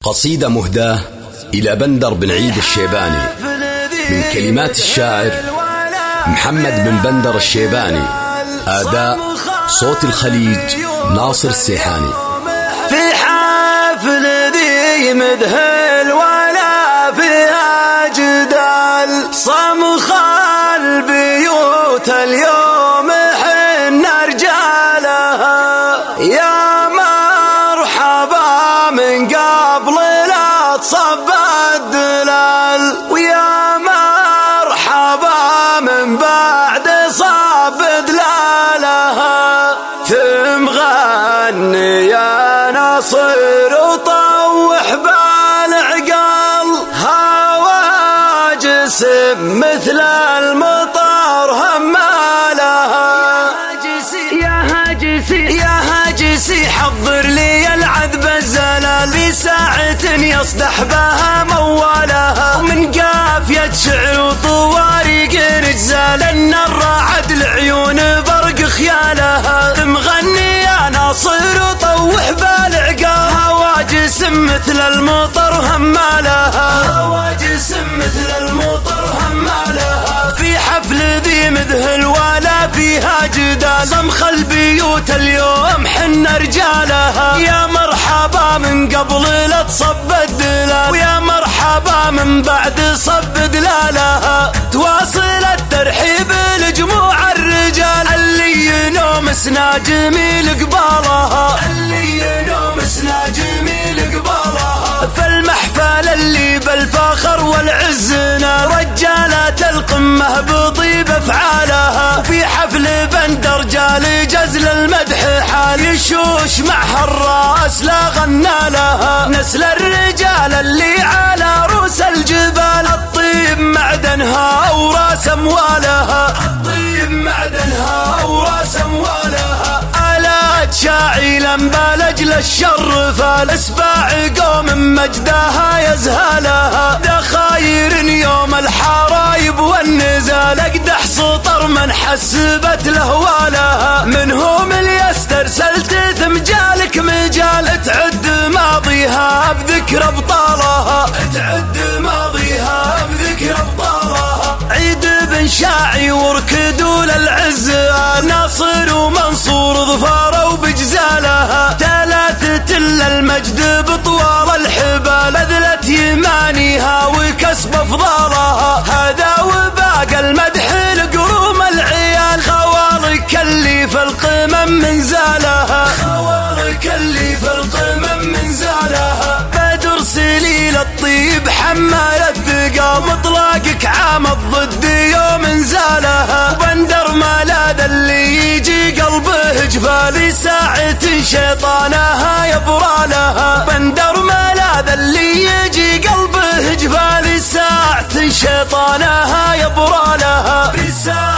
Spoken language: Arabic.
قصيدة مهداة إلى بندر بن عيد الشيباني من كلمات الشاعر محمد بن بندر الشيباني، أداء صوت الخليج ناصر السيحاني. في حفل ذي مذهل ولا فيها جدال، صمخ البيوت اليوم حنا رجالها، يا مرحبا من قبل لا تصب الدلال، ويا مرحبا من بعد صب دلالها. ثم غني يا ناصر وطوح بالعقال، هوا جسم مثل المطر همالها. يا هاجسي حضر لي العذب الزلال، في ساعة يصدح بها موالها، ومن قافية شعر وطوارق رجال، ان الرعد العيون برق خيالها. مغني يا ناصر وطوح بالعقال، هواجس مثل المطر همالها، هواجس مثل المطر همالها. في حفل ذي مذهل ولا فيها جدال، صمخ البيوت اليوم حنا رجالها، يا مرحبا من قبل لا تصب الدلال، ويا مرحبا من بعد صب دلالها. تواصل الترحيب لجموع الرجال، اللي ينومسنا جميل قبالها، اللي ينومسنا جميل قبالها. فالمحفل اللي بالفخر والعزنا، رجالات القمة بطيب افعالها، وفي حفل بندر جال جزل المدح حال، يشوش معها الراس لا غنى لها. نسل الرجال اللي على روس الجبال، الطيب معدنها وراس اموالها، الطيب معدنها وراس اموالها. آلات شاعلا بلجل الشر، فالاسباع قوم مجدها يزهلها. دخاير يوم الحرايب والنزال، اقدح سطر من حسبت لهوالها. منهم اللي استرسلت ثمجالك مجال، تعد ماضيها بذكر ابطالها، تعد ماضيها بذكر ابطالها. عيد بن شاعي وركدوا للعزال، ناصر ومنصور ظفاروا بجزالها. ثلاثة المجد بطوال الحبال، اذلت يمانيها وكسب افضالها. هذا وباقى المدح لقروم العيال، خوارك اللي في القمم من زالها، خوارك اللي في القمم من زالها. بدر سليل الطيب حمال الثقال، مطلقك عام الضد يوم زالها. وبندر ملاذ اللي يجي قلبه جفال، ساعة شيطانها يبرالها. بندر ملاذ اللي يجي قلبه جفال، ساعة شيطانها يبرالها.